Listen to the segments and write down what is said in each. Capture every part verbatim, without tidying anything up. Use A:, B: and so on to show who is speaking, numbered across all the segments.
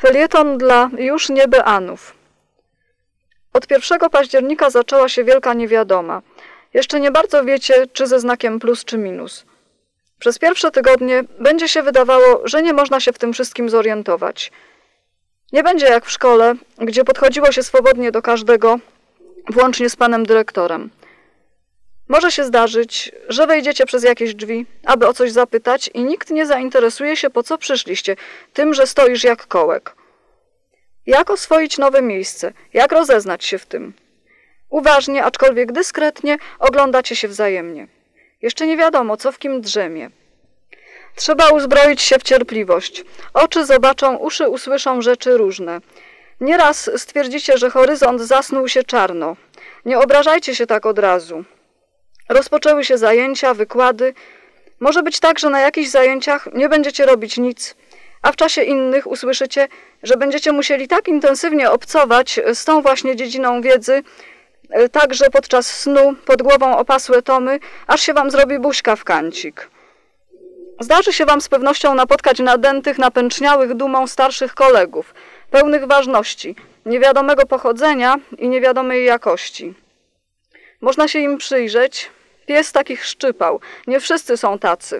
A: Felieton dla już nie Beanów. Od pierwszego października zaczęła się wielka niewiadoma. Jeszcze nie bardzo wiecie, czy ze znakiem plus, czy minus. Przez pierwsze tygodnie będzie się wydawało, że nie można się w tym wszystkim zorientować. Nie będzie jak w szkole, gdzie podchodziło się swobodnie do każdego, włącznie z panem dyrektorem. Może się zdarzyć, że wejdziecie przez jakieś drzwi, aby o coś zapytać i nikt nie zainteresuje się, po co przyszliście, tym, że stoisz jak kołek. Jak oswoić nowe miejsce? Jak rozeznać się w tym? Uważnie, aczkolwiek dyskretnie, oglądacie się wzajemnie. Jeszcze nie wiadomo, co w kim drzemie. Trzeba uzbroić się w cierpliwość. Oczy zobaczą, uszy usłyszą rzeczy różne. Nieraz stwierdzicie, że horyzont zasnuł się czarno. Nie obrażajcie się tak od razu. Rozpoczęły się zajęcia, wykłady. Może być tak, że na jakichś zajęciach nie będziecie robić nic, a w czasie innych usłyszycie, że będziecie musieli tak intensywnie obcować z tą właśnie dziedziną wiedzy, także podczas snu, pod głową opasłe tomy, aż się wam zrobi buźka w kancik. Zdarzy się wam z pewnością napotkać nadętych, napęczniałych dumą starszych kolegów, pełnych ważności, niewiadomego pochodzenia i niewiadomej jakości. Można się im przyjrzeć. Pies takich szczypał. Nie wszyscy są tacy.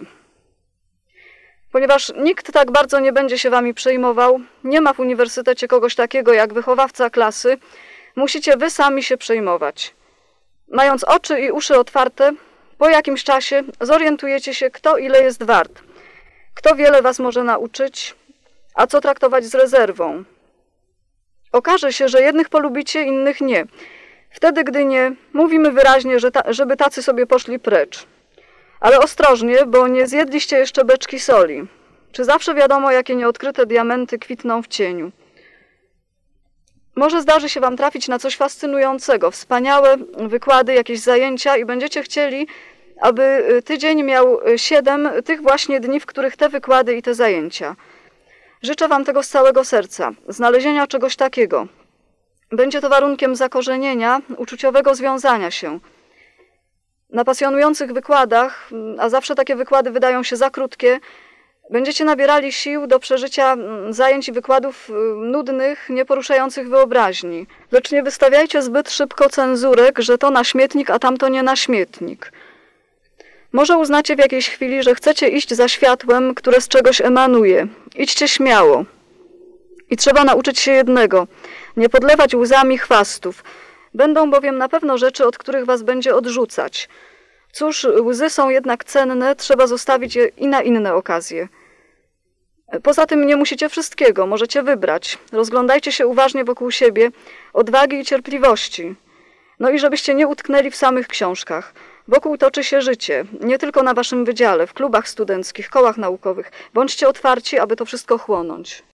A: Ponieważ nikt tak bardzo nie będzie się wami przejmował, nie ma w uniwersytecie kogoś takiego jak wychowawca klasy, musicie wy sami się przejmować. Mając oczy i uszy otwarte, po jakimś czasie zorientujecie się, kto ile jest wart, kto wiele was może nauczyć, a co traktować z rezerwą. Okaże się, że jednych polubicie, innych nie. Wtedy, gdy nie, mówimy wyraźnie, że ta, żeby tacy sobie poszli precz. Ale ostrożnie, bo nie zjedliście jeszcze beczki soli. Czy zawsze wiadomo, jakie nieodkryte diamenty kwitną w cieniu? Może zdarzy się wam trafić na coś fascynującego, wspaniałe wykłady, jakieś zajęcia i będziecie chcieli, aby tydzień miał siedem tych właśnie dni, w których te wykłady i te zajęcia. Życzę wam tego z całego serca, znalezienia czegoś takiego. Będzie to warunkiem zakorzenienia, uczuciowego związania się. Na pasjonujących wykładach, a zawsze takie wykłady wydają się za krótkie, będziecie nabierali sił do przeżycia zajęć i wykładów nudnych, nieporuszających wyobraźni. Lecz nie wystawiajcie zbyt szybko cenzurek, że to na śmietnik, a tamto nie na śmietnik. Może uznacie w jakiejś chwili, że chcecie iść za światłem, które z czegoś emanuje. Idźcie śmiało. I trzeba nauczyć się jednego – nie podlewać łzami chwastów. Będą bowiem na pewno rzeczy, od których was będzie odrzucać. Cóż, łzy są jednak cenne, trzeba zostawić je i na inne okazje. Poza tym nie musicie wszystkiego, możecie wybrać. Rozglądajcie się uważnie wokół siebie, odwagi i cierpliwości. No i żebyście nie utknęli w samych książkach. Wokół toczy się życie, nie tylko na waszym wydziale, w klubach studenckich, kołach naukowych. Bądźcie otwarci, aby to wszystko chłonąć.